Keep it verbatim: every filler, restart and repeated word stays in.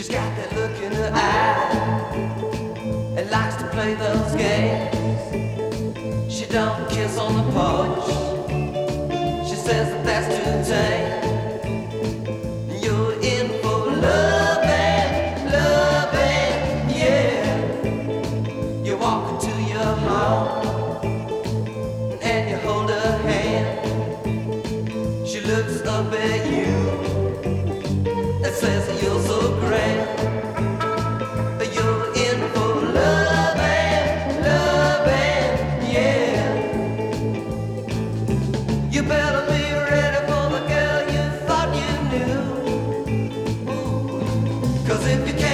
She's got that look in her eye and likes to play those games. She don't kiss on the porch. She says that that's too tame. You're in for loving, loving, yeah. You walk into your home and you hold her hand. She looks up at you and says that you're so grand. You're in for loving, loving, yeah. You better be ready for the girl you thought you knew. Ooh. 'Cause if you can't